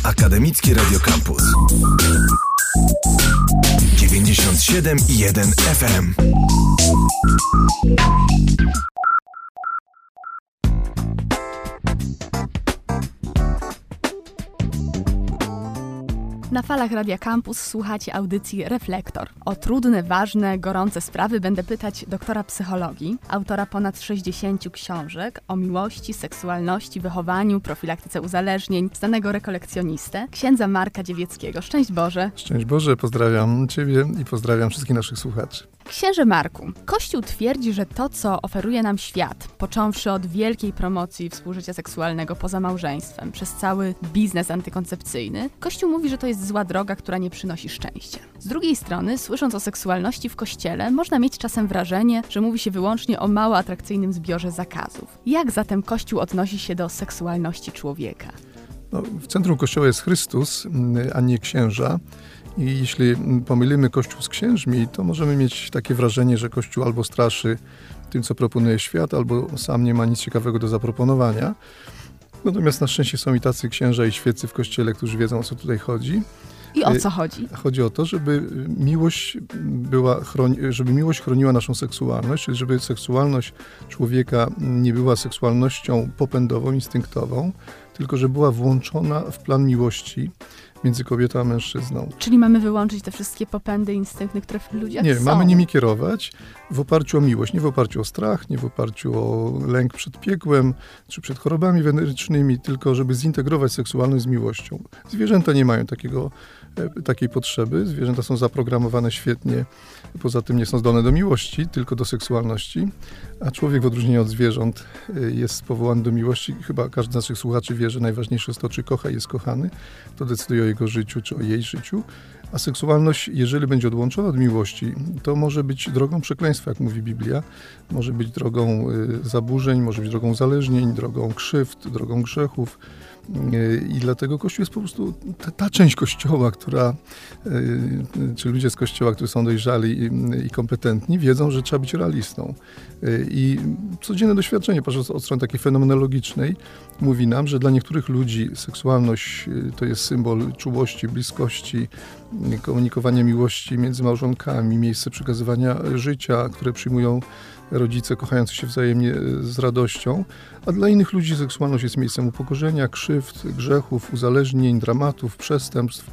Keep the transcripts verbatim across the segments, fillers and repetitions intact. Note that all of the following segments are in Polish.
Akademickie Radio Campus dziewięćdziesiąt siedem i jeden F M. Na falach Radia Campus słuchacie audycji Reflektor. O trudne, ważne, gorące sprawy będę pytać doktora psychologii, autora ponad sześćdziesięciu książek o miłości, seksualności, wychowaniu, profilaktyce uzależnień, znanego rekolekcjonistę, księdza Marka Dziewieckiego. Szczęść Boże. Szczęść Boże, pozdrawiam Ciebie i pozdrawiam wszystkich naszych słuchaczy. Księże Marku, Kościół twierdzi, że to, co oferuje nam świat, począwszy od wielkiej promocji współżycia seksualnego poza małżeństwem, przez cały biznes antykoncepcyjny, Kościół mówi, że to jest zła droga, która nie przynosi szczęścia. Z drugiej strony, słysząc o seksualności w Kościele, można mieć czasem wrażenie, że mówi się wyłącznie o mało atrakcyjnym zbiorze zakazów. Jak zatem Kościół odnosi się do seksualności człowieka? No, w centrum Kościoła jest Chrystus, a nie księża. I jeśli pomylimy Kościół z księżmi, to możemy mieć takie wrażenie, że Kościół albo straszy tym, co proponuje świat, albo sam nie ma nic ciekawego do zaproponowania. Natomiast na szczęście są i tacy księża i świeccy w Kościele, którzy wiedzą, o co tutaj chodzi. I o co chodzi? Chodzi o to, żeby miłość była, żeby miłość chroniła naszą seksualność, czyli żeby seksualność człowieka nie była seksualnością popędową, instynktową, tylko że była włączona w plan miłości między kobietą a mężczyzną. Czyli mamy wyłączyć te wszystkie popędy, instynkty, które w ludziach nie, są? Nie, mamy nimi kierować w oparciu o miłość, nie w oparciu o strach, nie w oparciu o lęk przed piekłem, czy przed chorobami wenerycznymi, tylko żeby zintegrować seksualność z miłością. Zwierzęta nie mają takiego, takiej potrzeby, zwierzęta są zaprogramowane świetnie, poza tym nie są zdolne do miłości, tylko do seksualności, a człowiek w odróżnieniu od zwierząt jest powołany do miłości. Chyba każdy z naszych słuchaczy wie, że najważniejsze jest to, czy kocha i jest kochany, to decyduje o jego życiu, czy o jej życiu, a seksualność, jeżeli będzie odłączona od miłości, to może być drogą przekleństwa, jak mówi Biblia, może być drogą zaburzeń, może być drogą uzależnień, drogą krzywd, drogą grzechów. I dlatego Kościół jest po prostu ta, ta część Kościoła, która, czy ludzie z Kościoła, którzy są dojrzali i, i kompetentni, wiedzą, że trzeba być realistą. I codzienne doświadczenie, patrząc od strony takiej fenomenologicznej, mówi nam, że dla niektórych ludzi seksualność to jest symbol czułości, bliskości, komunikowania miłości między małżonkami, miejsce przekazywania życia, które przyjmują rodzice kochający się wzajemnie z radością, a dla innych ludzi seksualność jest miejscem upokorzenia, krzywd, grzechów, uzależnień, dramatów, przestępstw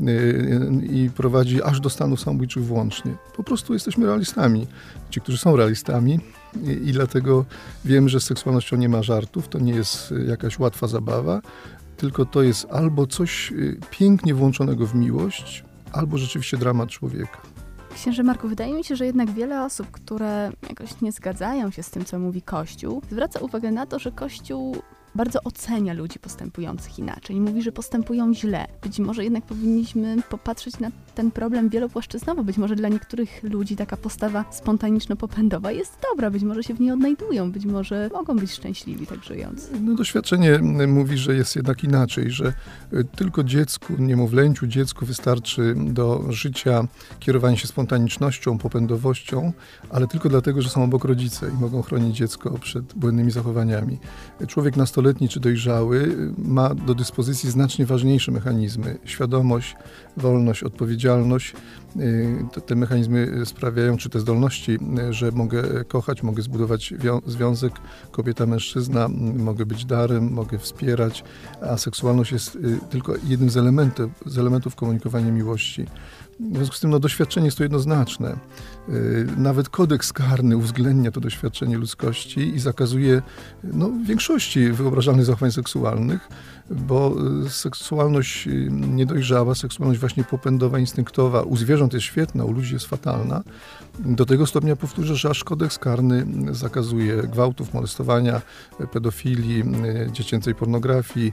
i prowadzi aż do stanów samobójczych włącznie. Po prostu jesteśmy realistami. Ci, którzy są realistami i, i dlatego wiemy, że z seksualnością nie ma żartów, to nie jest jakaś łatwa zabawa, tylko to jest albo coś pięknie włączonego w miłość, albo rzeczywiście dramat człowieka. Księże Marku, wydaje mi się, że jednak wiele osób, które jakoś nie zgadzają się z tym, co mówi Kościół, zwraca uwagę na to, że Kościół bardzo ocenia ludzi postępujących inaczej i mówi, że postępują źle. Być może jednak powinniśmy popatrzeć na ten problem wielopłaszczyznowo. Być może dla niektórych ludzi taka postawa spontaniczno-popędowa jest dobra, być może się w niej odnajdują, być może mogą być szczęśliwi tak żyjąc. No, doświadczenie mówi, że jest jednak inaczej, że tylko dziecku, niemowlęciu, dziecku wystarczy do życia kierowanie się spontanicznością, popędowością, ale tylko dlatego, że są obok rodzice i mogą chronić dziecko przed błędnymi zachowaniami. Człowiek nastoletni czy dojrzały ma do dyspozycji znacznie ważniejsze mechanizmy. Świadomość, wolność, odpowiedzialność. Te mechanizmy sprawiają, czy te zdolności, że mogę kochać, mogę zbudować związek kobieta-mężczyzna, mogę być darem, mogę wspierać, a seksualność jest tylko jednym z elementów, z elementów komunikowania miłości. W związku z tym no, doświadczenie jest to jednoznaczne. Nawet kodeks karny uwzględnia to doświadczenie ludzkości i zakazuje no, większości wyobrażalnych zachowań seksualnych, bo seksualność niedojrzała, seksualność właśnie popędowa, instynktowa u zwierząt jest świetna, u ludzi jest fatalna. Do tego stopnia powtórzę, że aż kodeks karny zakazuje gwałtów, molestowania, pedofilii, dziecięcej pornografii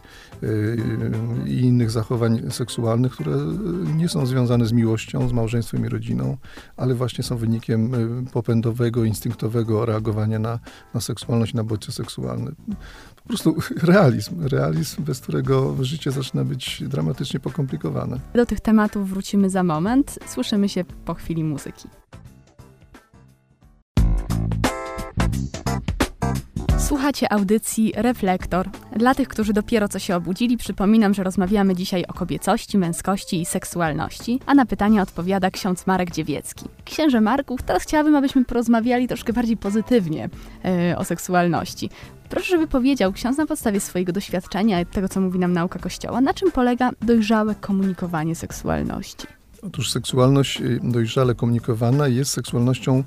i innych zachowań seksualnych, które nie są związane z miłością, z małżeństwem i rodziną, ale właśnie są wynikiem popędowego, instynktowego reagowania na, na seksualność, na bodźce seksualne. Po prostu realizm, realizm, bez którego życie zaczyna być dramatycznie pokomplikowane. Do tych tematów wrócimy za moment. Słyszymy się po chwili muzyki. Słuchacie audycji Reflektor. Dla tych, którzy dopiero co się obudzili, przypominam, że rozmawiamy dzisiaj o kobiecości, męskości i seksualności, a na pytania odpowiada ksiądz Marek Dziewiecki. Księże Marku, teraz chciałabym, abyśmy porozmawiali troszkę bardziej pozytywnie yy, o seksualności. Proszę, żeby powiedział ksiądz na podstawie swojego doświadczenia i tego, co mówi nam nauka Kościoła, na czym polega dojrzałe komunikowanie seksualności? Otóż seksualność dojrzale komunikowana jest seksualnością,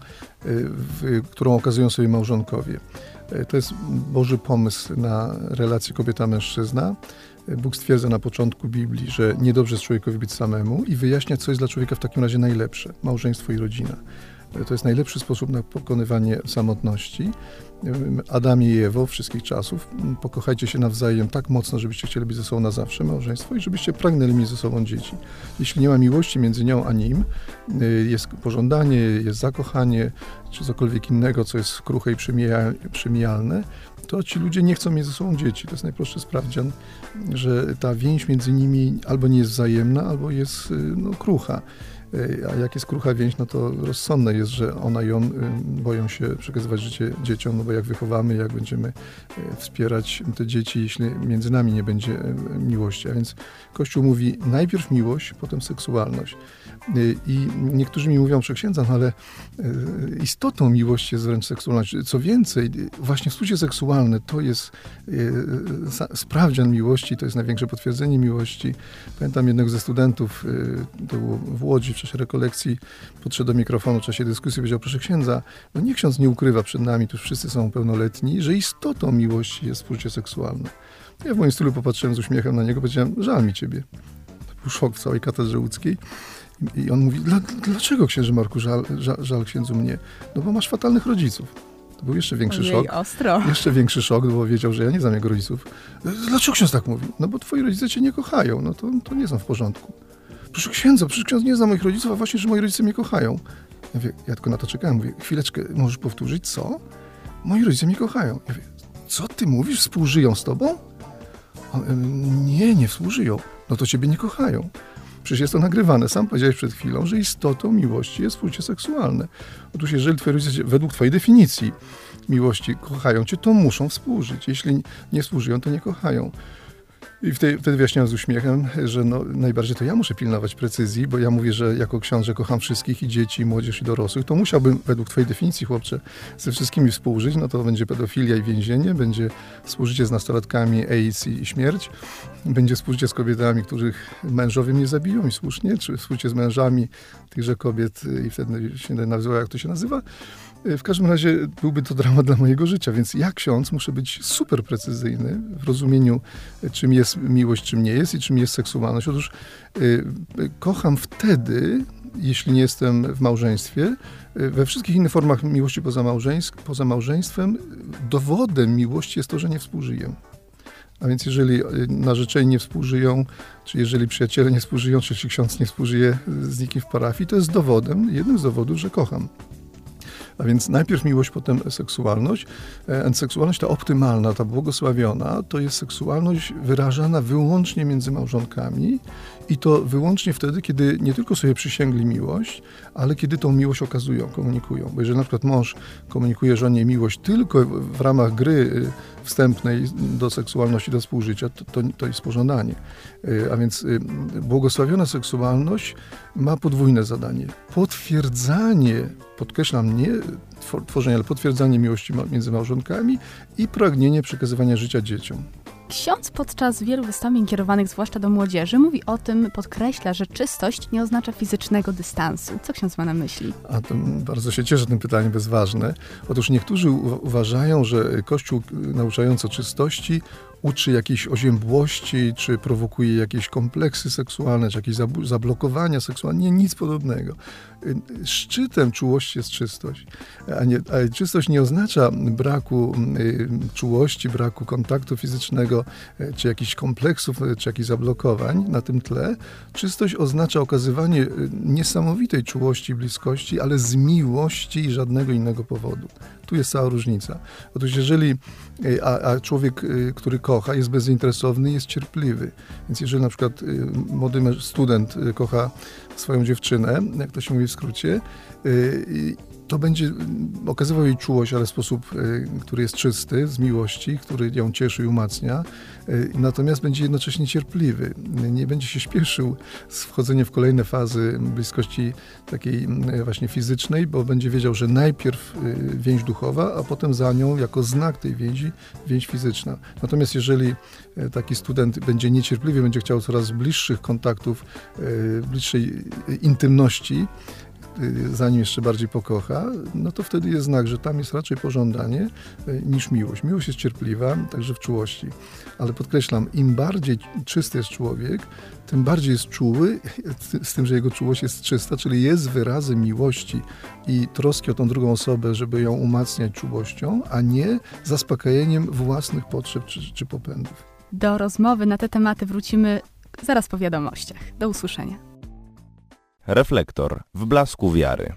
w, którą okazują sobie małżonkowie. To jest Boży pomysł na relację kobieta-mężczyzna. Bóg stwierdza na początku Biblii, że niedobrze jest człowiekowi być samemu i wyjaśnia, co jest dla człowieka w takim razie najlepsze. Małżeństwo i rodzina. To jest najlepszy sposób na pokonywanie samotności. Adamie i Ewo wszystkich czasów, pokochajcie się nawzajem tak mocno, żebyście chcieli być ze sobą na zawsze, małżeństwo, i żebyście pragnęli mieć ze sobą dzieci. Jeśli nie ma miłości między nią a nim, jest pożądanie, jest zakochanie, czy cokolwiek innego, co jest kruche i przemijalne, to ci ludzie nie chcą mieć ze sobą dzieci. To jest najprostszy sprawdzian, że ta więź między nimi albo nie jest wzajemna, albo jest no, krucha. A jak jest krucha więź, no to rozsądne jest, że ona i on boją się przekazywać życie dzieciom, no bo jak wychowamy, jak będziemy wspierać te dzieci, jeśli między nami nie będzie miłości. A więc Kościół mówi najpierw miłość, potem seksualność. I niektórzy mi mówią, że księdza, no ale istotą miłości jest wręcz seksualność. Co więcej, właśnie współżycie seksualne to jest sprawdzian miłości, to jest największe potwierdzenie miłości. Pamiętam jednego ze studentów, to było w Łodzi, w czasie rekolekcji, podszedł do mikrofonu w czasie dyskusji i powiedział, proszę księdza, no niech ksiądz nie ukrywa przed nami, tu już wszyscy są pełnoletni, że istotą miłości jest współżycie seksualne. Ja w moim stylu popatrzyłem z uśmiechem na niego, powiedziałem, żal mi ciebie. To był szok w całej katedrze łódzkiej. I on mówi, dlaczego księże Marku żal, żal, żal księdzu mnie? No bo masz fatalnych rodziców. To był jeszcze większy Ojej, szok. ostro. Jeszcze większy szok, bo wiedział, że ja nie znam jego rodziców. Dlaczego ksiądz tak mówi? No bo twoi rodzice cię nie kochają, no to, to nie są w porządku. Proszę księdza, przecież ksiądz nie zna moich rodziców, a właśnie, że moi rodzice mnie kochają. Ja, mówię, ja tylko na to czekałem, mówię, chwileczkę, możesz powtórzyć, co? Moi rodzice mnie kochają. Ja mówię, co ty mówisz, współżyją z tobą? On, nie, nie współżyją. No to ciebie nie kochają. Przecież jest to nagrywane. Sam powiedziałeś przed chwilą, że istotą miłości jest współżycie seksualne. Otóż jeżeli twoi rodzice, według twojej definicji miłości, kochają cię, to muszą współżyć. Jeśli nie współżyją, to nie kochają. I wtedy, wtedy wyjaśniałem z uśmiechem, że no, najbardziej to ja muszę pilnować precyzji, bo ja mówię, że jako książę kocham wszystkich, i dzieci, i młodzież, i dorosłych, to musiałbym według twojej definicji, chłopcze, ze wszystkimi współżyć, no to będzie pedofilia i więzienie, będzie współżycie z nastolatkami, AIDS i śmierć, będzie współżycie z kobietami, których mężowie mnie zabiją i słusznie, czy współżycie z mężami tychże kobiet i wtedy się nazywa, jak to się nazywa. W każdym razie byłby to dramat dla mojego życia, więc ja, ksiądz, muszę być super precyzyjny w rozumieniu, czym jest miłość, czym nie jest i czym jest seksualność. Otóż y, kocham wtedy, jeśli nie jestem w małżeństwie. We wszystkich innych formach miłości poza, małżeństw, poza małżeństwem dowodem miłości jest to, że nie współżyję. A więc jeżeli narzeczeni nie współżyją, czy jeżeli przyjaciele nie współżyją, czy jeśli ksiądz nie współżyje z nikim w parafii, to jest dowodem, jednym z dowodów, że kocham. A więc najpierw miłość, potem seksualność. A seksualność ta optymalna, ta błogosławiona, to jest seksualność wyrażana wyłącznie między małżonkami i to wyłącznie wtedy, kiedy nie tylko sobie przysięgli miłość, ale kiedy tą miłość okazują, komunikują. Bo jeżeli na przykład mąż komunikuje żonie miłość tylko w ramach gry wstępnej do seksualności, do współżycia, to, to, to jest pożądanie. A więc błogosławiona seksualność ma podwójne zadanie. Potwierdzanie, podkreślam, nie tworzenie, ale potwierdzanie miłości między małżonkami i pragnienie przekazywania życia dzieciom. Ksiądz podczas wielu wystąpień kierowanych zwłaszcza do młodzieży mówi o tym, podkreśla, że czystość nie oznacza fizycznego dystansu. Co ksiądz ma na myśli? A to bardzo się cieszę, tym pytaniem jest ważne. Otóż niektórzy u- uważają, że Kościół nauczający o czystości uczy jakiejś oziębłości, czy prowokuje jakieś kompleksy seksualne, czy jakieś zab- zablokowania seksualne. Nie, nic podobnego. Szczytem czułości jest czystość. A, nie, a czystość nie oznacza braku y, czułości, braku kontaktu fizycznego, y, czy jakichś kompleksów, y, czy jakichś zablokowań na tym tle. Czystość oznacza okazywanie y, niesamowitej czułości i bliskości, ale z miłości i żadnego innego powodu. Tu jest cała różnica. Otóż jeżeli, y, a, a człowiek, y, który kocha, jest bezinteresowny, jest cierpliwy. Więc jeżeli na przykład y, młody student y, kocha swoją dziewczynę, jak to się mówi w skrócie, y, to będzie okazywał jej czułość, ale w sposób, który jest czysty, z miłości, który ją cieszy i umacnia, natomiast będzie jednocześnie cierpliwy. Nie będzie się śpieszył z wchodzeniem w kolejne fazy bliskości takiej właśnie fizycznej, bo będzie wiedział, że najpierw więź duchowa, a potem za nią, jako znak tej więzi, więź fizyczna. Natomiast jeżeli taki student będzie niecierpliwy, będzie chciał coraz bliższych kontaktów, bliższej intymności, zanim jeszcze bardziej pokocha, no to wtedy jest znak, że tam jest raczej pożądanie niż miłość. Miłość jest cierpliwa, także w czułości. Ale podkreślam, im bardziej czysty jest człowiek, tym bardziej jest czuły, z tym, że jego czułość jest czysta, czyli jest wyrazem miłości i troski o tą drugą osobę, żeby ją umacniać czułością, a nie zaspokajeniem własnych potrzeb czy, czy popędów. Do rozmowy na te tematy wrócimy zaraz po wiadomościach. Do usłyszenia. Reflektor w blasku wiary.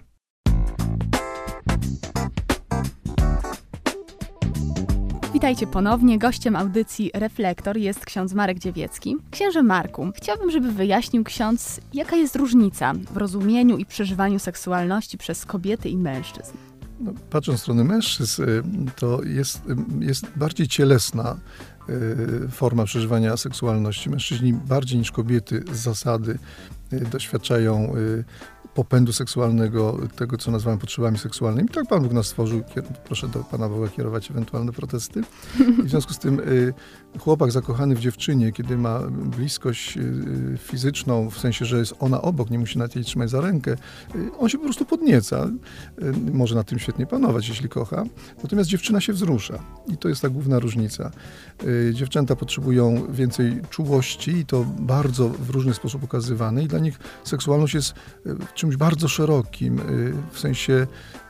Witajcie ponownie. Gościem audycji Reflektor jest ksiądz Marek Dziewiecki. Księże Marku, chciałabym, żeby wyjaśnił ksiądz, jaka jest różnica w rozumieniu i przeżywaniu seksualności przez kobiety i mężczyzn. No, patrząc z strony mężczyzn, to jest, jest bardziej cielesna forma przeżywania seksualności. Mężczyźni bardziej niż kobiety z zasady doświadczają popędu seksualnego, tego, co nazywamy potrzebami seksualnymi. Tak Pan Bóg nas stworzył. Proszę do Pana Boga kierować ewentualne protesty. I w związku z tym chłopak zakochany w dziewczynie, kiedy ma bliskość fizyczną, w sensie, że jest ona obok, nie musi nawet jej trzymać za rękę, on się po prostu podnieca. Może na tym świetnie panować, jeśli kocha. Natomiast dziewczyna się wzrusza. I to jest ta główna różnica. Dziewczęta potrzebują więcej czułości i to bardzo w różny sposób okazywane. I dla nich seksualność jest czymś bardzo szerokim, w sensie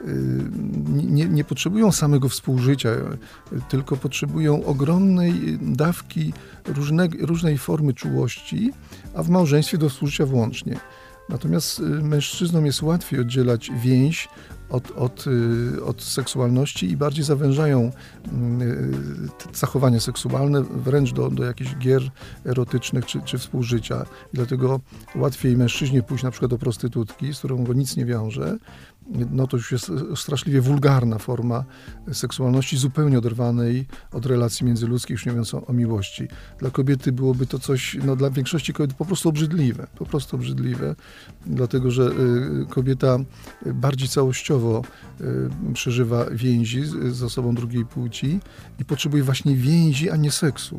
nie, nie potrzebują samego współżycia, tylko potrzebują ogromnej dawki różne, różnej formy czułości, a w małżeństwie do współżycia włącznie. Natomiast mężczyznom jest łatwiej oddzielać więź od, od, od seksualności i bardziej zawężają zachowania seksualne wręcz do, do jakichś gier erotycznych czy, czy współżycia. I dlatego łatwiej mężczyźnie pójść na przykład do prostytutki, z którą go nic nie wiąże. No to już jest straszliwie wulgarna forma seksualności, zupełnie oderwanej od relacji międzyludzkich, już nie mówiąc o, o miłości. Dla kobiety byłoby to coś, no dla większości kobiet po prostu obrzydliwe, po prostu obrzydliwe, dlatego że y, kobieta bardziej całościowo y, przeżywa więzi z, z osobą drugiej płci i potrzebuje właśnie więzi, a nie seksu.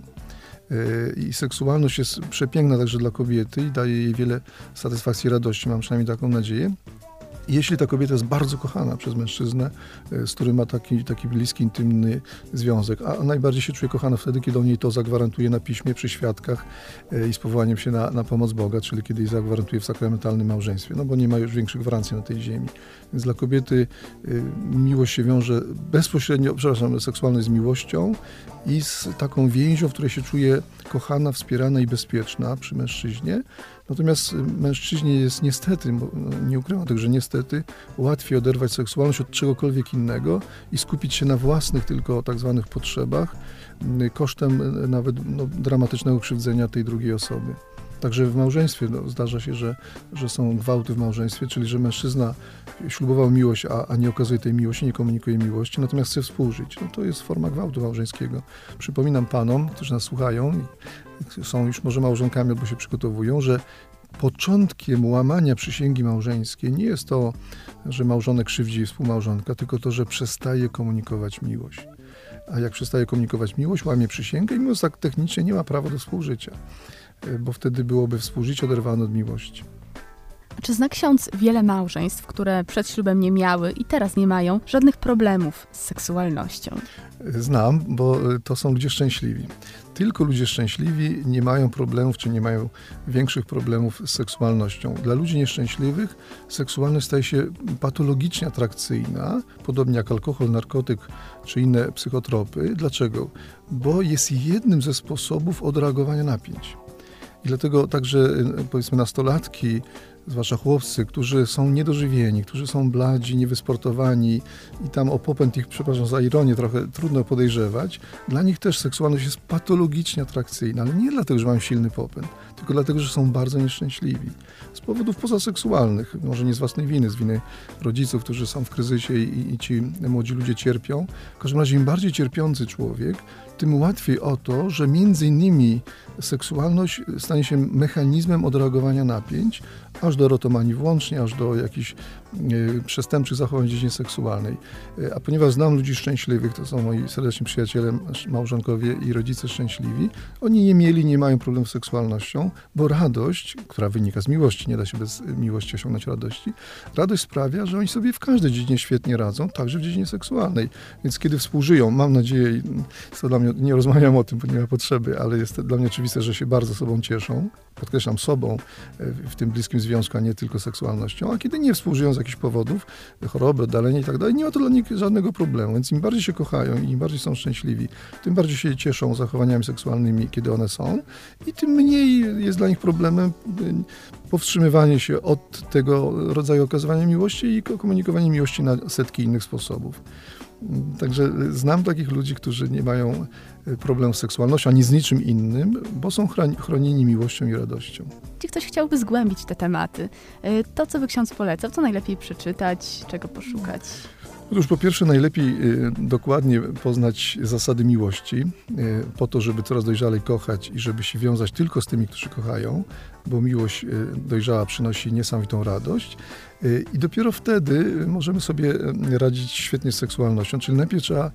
I seksualność jest przepiękna także dla kobiety i daje jej wiele satysfakcji i radości, mam przynajmniej taką nadzieję. Jeśli ta kobieta jest bardzo kochana przez mężczyznę, z którym ma taki, taki bliski, intymny związek, a najbardziej się czuje kochana wtedy, kiedy on jej to zagwarantuje na piśmie, przy świadkach i z powołaniem się na, na pomoc Boga, czyli kiedy jej zagwarantuje w sakramentalnym małżeństwie, no bo nie ma już większych gwarancji na tej ziemi. Więc dla kobiety miłość się wiąże bezpośrednio, przepraszam, seksualność z miłością i z taką więzią, w której się czuje kochana, wspierana i bezpieczna przy mężczyźnie. Natomiast mężczyźnie jest niestety, bo nie ukrywam tego, że niestety łatwiej oderwać seksualność od czegokolwiek innego i skupić się na własnych tylko tak zwanych potrzebach, kosztem nawet no, dramatycznego krzywdzenia tej drugiej osoby. Także w małżeństwie no, zdarza się, że, że są gwałty w małżeństwie, czyli że mężczyzna ślubował miłość, a, a nie okazuje tej miłości, nie komunikuje miłości, natomiast chce współżyć. No, to jest forma gwałtu małżeńskiego. Przypominam panom, którzy nas słuchają, są już może małżonkami albo się przygotowują, że początkiem łamania przysięgi małżeńskiej nie jest to, że małżonek krzywdzi współmałżonka, tylko to, że przestaje komunikować miłość. A jak przestaje komunikować miłość, łamie przysięgę i mówiąc tak technicznie nie ma prawa do współżycia, bo wtedy byłoby współżycie oderwane od miłości. Czy zna ksiądz wiele małżeństw, które przed ślubem nie miały i teraz nie mają żadnych problemów z seksualnością? Znam, bo to są ludzie szczęśliwi. Tylko ludzie szczęśliwi nie mają problemów, czy nie mają większych problemów z seksualnością. Dla ludzi nieszczęśliwych seksualność staje się patologicznie atrakcyjna, podobnie jak alkohol, narkotyk czy inne psychotropy. Dlaczego? Bo jest jednym ze sposobów odreagowania napięć. I dlatego także, powiedzmy, nastolatki zwłaszcza chłopcy, którzy są niedożywieni, którzy są bladzi, niewysportowani i tam o popęd ich, przepraszam za ironię, trochę trudno podejrzewać, dla nich też seksualność jest patologicznie atrakcyjna, ale nie dlatego, że mają silny popęd, tylko dlatego, że są bardzo nieszczęśliwi. Z powodów pozaseksualnych, może nie z własnej winy, z winy rodziców, którzy są w kryzysie i, i ci młodzi ludzie cierpią. W każdym razie im bardziej cierpiący człowiek, tym łatwiej o to, że między innymi seksualność stanie się mechanizmem odreagowania napięć, aż do erotomanii włącznie, aż do jakichś y, przestępczych zachowań w dziedzinie seksualnej. Y, a ponieważ znam ludzi szczęśliwych, to są moi serdeczni przyjaciele, małżonkowie i rodzice szczęśliwi, oni nie mieli, nie mają problemu z seksualnością, bo radość, która wynika z miłości, nie da się bez miłości osiągnąć radości, radość sprawia, że oni sobie w każdej dziedzinie świetnie radzą, także w dziedzinie seksualnej. Więc kiedy współżyją, mam nadzieję, to dla mnie, nie rozmawiam o tym, bo nie ma potrzeby, ale jest dla mnie oczywiste, że się bardzo sobą cieszą, podkreślam sobą w tym bliskim związku, a nie tylko seksualnością, a kiedy nie współżyją z jakichś powodów, choroby, oddalenie i tak dalej, nie ma to dla nich żadnego problemu, więc im bardziej się kochają i im bardziej są szczęśliwi, tym bardziej się cieszą zachowaniami seksualnymi, kiedy one są i tym mniej jest dla nich problemem powstrzymywanie się od tego rodzaju okazywania miłości i komunikowanie miłości na setki innych sposobów. Także znam takich ludzi, którzy nie mają problemu z seksualnością, ani z niczym innym, bo są chronieni miłością i radością. Jeśli ktoś chciałby zgłębić te tematy, to co by ksiądz polecał? Co najlepiej przeczytać? Czego poszukać? Otóż po pierwsze najlepiej y, dokładnie poznać zasady miłości, y, po to, żeby coraz dojrzalej kochać i żeby się wiązać tylko z tymi, którzy kochają, bo miłość y, dojrzała przynosi niesamowitą radość y, i dopiero wtedy możemy sobie radzić świetnie z seksualnością, czyli najpierw trzeba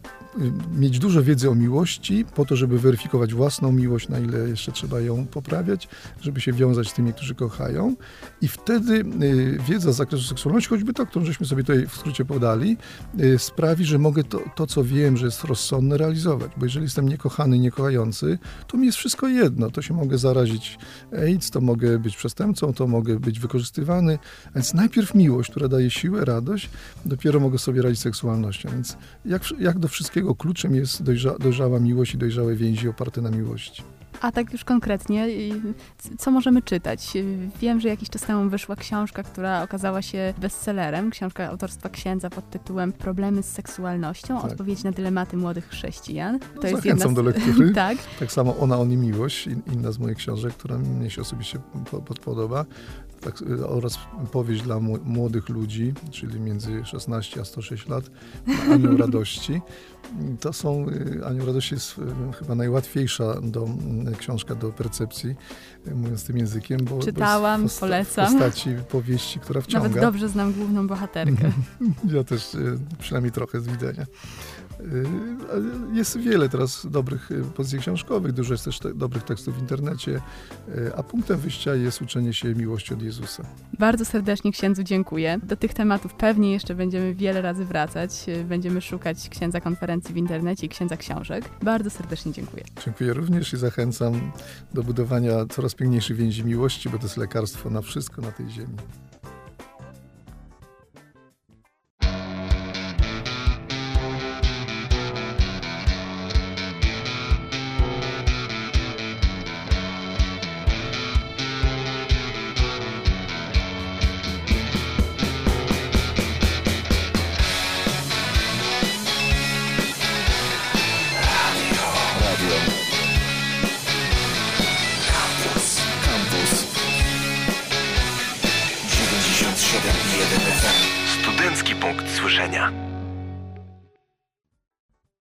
mieć dużo wiedzy o miłości po to, żeby weryfikować własną miłość, na ile jeszcze trzeba ją poprawiać, żeby się wiązać z tymi, którzy kochają i wtedy wiedza z zakresu seksualności, choćby to, którą żeśmy sobie tutaj w skrócie podali, sprawi, że mogę to, to, co wiem, że jest rozsądne, realizować, bo jeżeli jestem niekochany, niekochający, to mi jest wszystko jedno, to się mogę zarazić AIDS, to mogę być przestępcą, to mogę być wykorzystywany, więc najpierw miłość, która daje siłę, radość, dopiero mogę sobie radzić z seksualnością, więc jak, jak do wszystkiego kluczem jest dojrza, dojrzała miłość i dojrzałe więzi oparte na miłości. A tak już konkretnie, co możemy czytać? Wiem, że jakiś czas temu wyszła książka, która okazała się bestsellerem. Książka autorstwa księdza pod tytułem Problemy z seksualnością. Tak. Odpowiedź na dylematy młodych chrześcijan. To no, jest zachęcam jedna z... do lektury. Tak. Tak samo Ona, On i Miłość, inna z moich książek, która mnie się osobiście podoba. Tak, oraz powieść dla młodych ludzi, czyli między szesnaście a sto sześć lat, Anioł Radości. To są, Anioł Radości jest chyba najłatwiejsza do, książka do percepcji, mówiąc tym językiem, bo, Czytałam, bo jest w, polecam. w postaci powieści, która wciąga. Nawet dobrze znam główną bohaterkę. Ja też przynajmniej trochę z widzenia. Jest wiele teraz dobrych pozycji książkowych, dużo jest też te, dobrych tekstów w internecie, a punktem wyjścia jest uczenie się miłości od Jezusa. Bardzo serdecznie księdzu dziękuję. Do tych tematów pewnie jeszcze będziemy wiele razy wracać. Będziemy szukać księdza konferencji w internecie i księdza książek. Bardzo serdecznie dziękuję. Dziękuję również i zachęcam do budowania coraz piękniejszych więzi miłości, bo to jest lekarstwo na wszystko na tej ziemi. Studencki punkt słyszenia.